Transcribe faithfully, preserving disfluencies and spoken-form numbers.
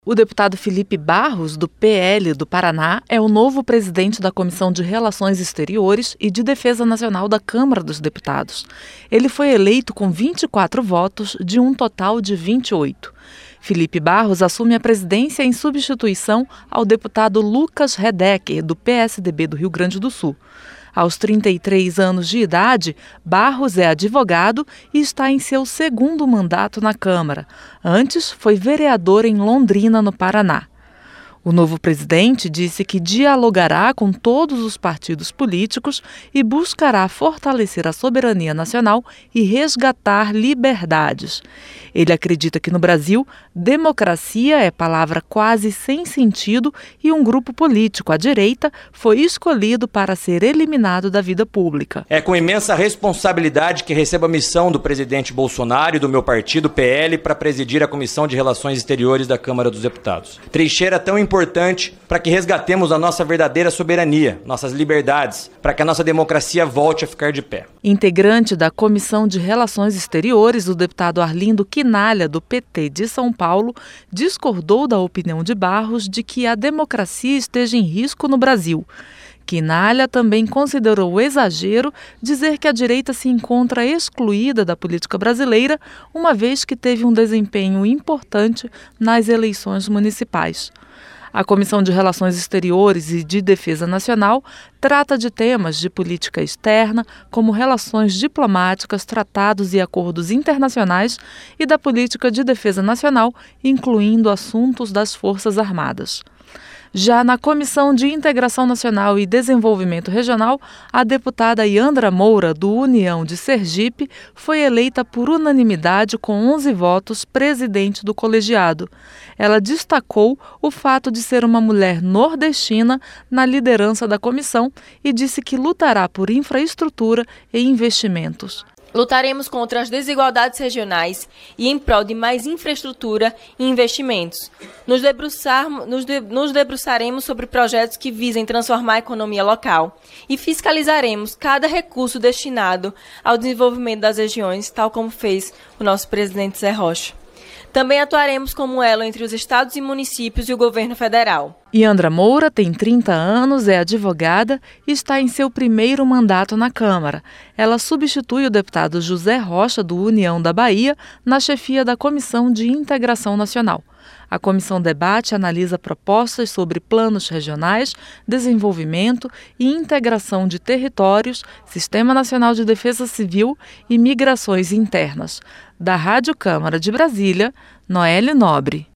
O deputado Felipe Barros, do P L do Paraná, é o novo presidente da Comissão de Relações Exteriores e de Defesa Nacional da Câmara dos Deputados. Ele foi eleito com vinte e quatro votos, de um total de vinte e oito. Felipe Barros assume a presidência em substituição ao deputado Lucas Redeker, do P S D B do Rio Grande do Sul. Aos trinta e três anos de idade, Barros é advogado e está em seu segundo mandato na Câmara. Antes, foi vereador em Londrina, no Paraná. O novo presidente disse que dialogará com todos os partidos políticos e buscará fortalecer a soberania nacional e resgatar liberdades. Ele acredita que no Brasil, democracia é palavra quase sem sentido e um grupo político à direita foi escolhido para ser eliminado da vida pública. É com imensa responsabilidade que recebo a missão do presidente Bolsonaro e do meu partido, P L, para presidir a Comissão de Relações Exteriores da Câmara dos Deputados. Trincheira tão importante para que resgatemos a nossa verdadeira soberania, nossas liberdades, para que a nossa democracia volte a ficar de pé. Integrante da Comissão de Relações Exteriores, o deputado Arlindo Quinalha, do P T de São Paulo, discordou da opinião de Barros de que a democracia esteja em risco no Brasil. Quinalha também considerou exagero dizer que a direita se encontra excluída da política brasileira, uma vez que teve um desempenho importante nas eleições municipais. A Comissão de Relações Exteriores e de Defesa Nacional trata de temas de política externa, como relações diplomáticas, tratados e acordos internacionais, e da política de defesa nacional, incluindo assuntos das Forças Armadas. Já na Comissão de Integração Nacional e Desenvolvimento Regional, a deputada Yandra Moura, do União de Sergipe, foi eleita por unanimidade com onze votos presidente do colegiado. Ela destacou o fato de ser uma mulher nordestina na liderança da comissão e disse que lutará por infraestrutura e investimentos. Lutaremos contra as desigualdades regionais e em prol de mais infraestrutura e investimentos. Nos, debruçar, nos, de, nos debruçaremos sobre projetos que visem transformar a economia local e fiscalizaremos cada recurso destinado ao desenvolvimento das regiões, tal como fez o nosso presidente Zé Rocha. Também atuaremos como elo entre os estados e municípios e o governo federal. Yandra Moura tem trinta anos, é advogada e está em seu primeiro mandato na Câmara. Ela substitui o deputado José Rocha, do União da Bahia, na chefia da Comissão de Integração Nacional. A comissão debate e analisa propostas sobre planos regionais, desenvolvimento e integração de territórios, Sistema Nacional de Defesa Civil e migrações internas. Da Rádio Câmara de Brasília, Noelle Nobre.